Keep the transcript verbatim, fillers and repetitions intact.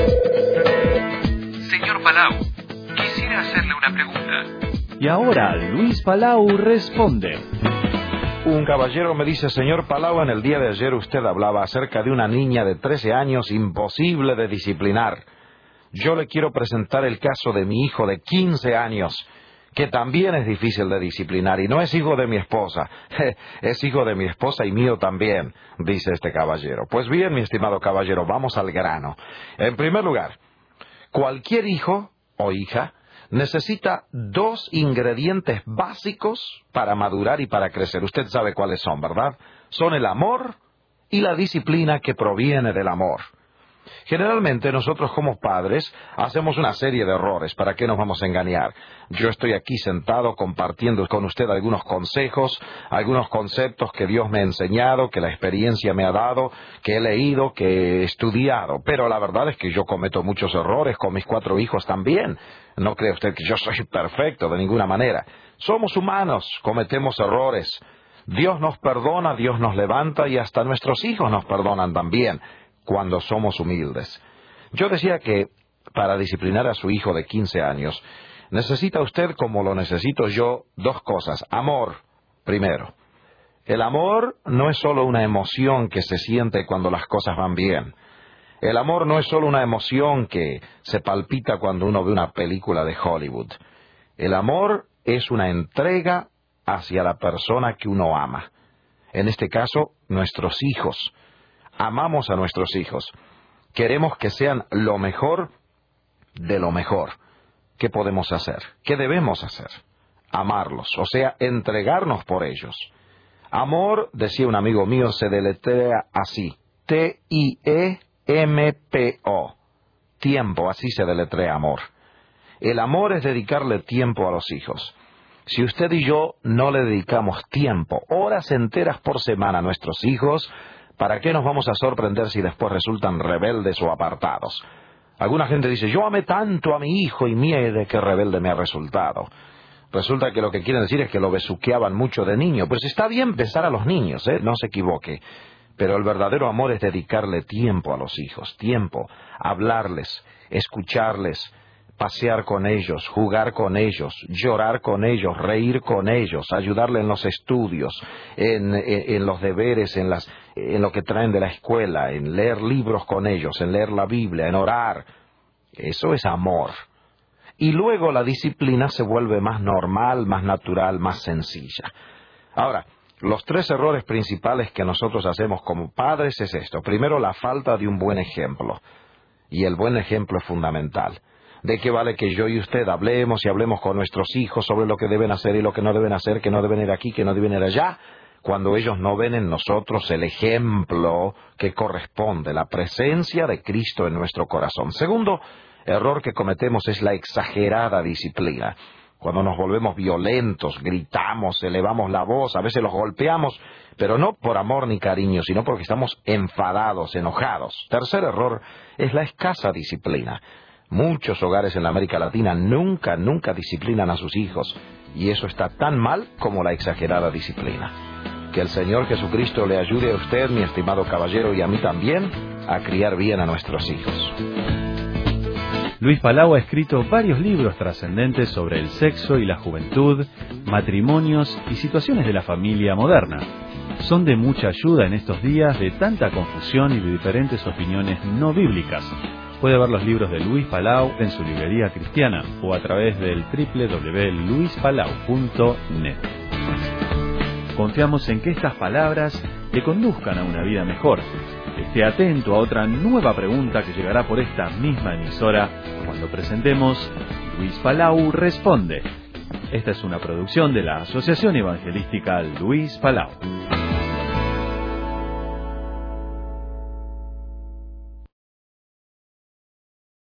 Señor Palau, quisiera hacerle una pregunta. Y ahora Luis Palau responde. Un caballero me dice: señor Palau, en el día de ayer usted hablaba acerca de una niña de trece años imposible de disciplinar. Yo le quiero presentar el caso de mi hijo de quince años, que también es difícil de disciplinar, y no es hijo de mi esposa, es hijo de mi esposa y mío también, dice este caballero. Pues bien, mi estimado caballero, vamos al grano. En primer lugar, cualquier hijo o hija necesita dos ingredientes básicos para madurar y para crecer. Usted sabe cuáles son, ¿verdad? Son el amor y la disciplina que proviene del amor. Generalmente nosotros como padres hacemos una serie de errores. ¿Para qué nos vamos a engañar? Yo estoy aquí sentado compartiendo con usted algunos consejos, algunos conceptos que Dios me ha enseñado, que la experiencia me ha dado, que he leído, que he estudiado. Pero la verdad es que yo cometo muchos errores con mis cuatro hijos también. No cree usted que yo soy perfecto de ninguna manera. Somos humanos, cometemos errores. Dios nos perdona, Dios nos levanta y hasta nuestros hijos nos perdonan también, cuando somos humildes. Yo decía que para disciplinar a su hijo de quince años, necesita usted, como lo necesito yo, dos cosas. Amor, primero. El amor no es solo una emoción que se siente cuando las cosas van bien. El amor no es solo una emoción que se palpita cuando uno ve una película de Hollywood. El amor es una entrega hacia la persona que uno ama. En este caso, nuestros hijos. Amamos a nuestros hijos. Queremos que sean lo mejor de lo mejor. ¿Qué podemos hacer? ¿Qué debemos hacer? Amarlos, o sea, entregarnos por ellos. Amor, decía un amigo mío, se deletrea así. T I E M P O. Tiempo, así se deletrea amor. El amor es dedicarle tiempo a los hijos. Si usted y yo no le dedicamos tiempo, horas enteras por semana a nuestros hijos, ¿para qué nos vamos a sorprender si después resultan rebeldes o apartados? Alguna gente dice: yo amé tanto a mi hijo y mire qué rebelde me ha resultado. Resulta que lo que quieren decir es que lo besuqueaban mucho de niño. Pues está bien besar a los niños, ¿eh? No se equivoque. Pero el verdadero amor es dedicarle tiempo a los hijos, tiempo, hablarles, escucharles, pasear con ellos, jugar con ellos, llorar con ellos, reír con ellos, ayudarle en los estudios, en, en, en los deberes, en, las, en lo que traen de la escuela, en leer libros con ellos, en leer la Biblia, en orar. Eso es amor. Y luego la disciplina se vuelve más normal, más natural, más sencilla. Ahora, los tres errores principales que nosotros hacemos como padres es esto. Primero, la falta de un buen ejemplo. Y el buen ejemplo es fundamental. ¿De qué vale que yo y usted hablemos y hablemos con nuestros hijos sobre lo que deben hacer y lo que no deben hacer, que no deben ir aquí, que no deben ir allá, cuando ellos no ven en nosotros el ejemplo que corresponde, la presencia de Cristo en nuestro corazón? Segundo error que cometemos es la exagerada disciplina. Cuando nos volvemos violentos, gritamos, elevamos la voz, a veces los golpeamos, pero no por amor ni cariño, sino porque estamos enfadados, enojados. Tercer error es la escasa disciplina. Muchos hogares en la América Latina nunca, nunca disciplinan a sus hijos, y eso está tan mal como la exagerada disciplina. Que el Señor Jesucristo le ayude a usted, mi estimado caballero, y a mí también, a criar bien a nuestros hijos. Luis Palau ha escrito varios libros trascendentes sobre el sexo y la juventud, matrimonios y situaciones de la familia moderna. Son de mucha ayuda en estos días de tanta confusión y de diferentes opiniones no bíblicas. Puede ver los libros de Luis Palau en su librería cristiana o a través del doble u doble u doble u punto luis palau punto net. Confiamos en que estas palabras te conduzcan a una vida mejor. Esté atento a otra nueva pregunta que llegará por esta misma emisora cuando presentemos Luis Palau Responde. Esta es una producción de la Asociación Evangelística Luis Palau.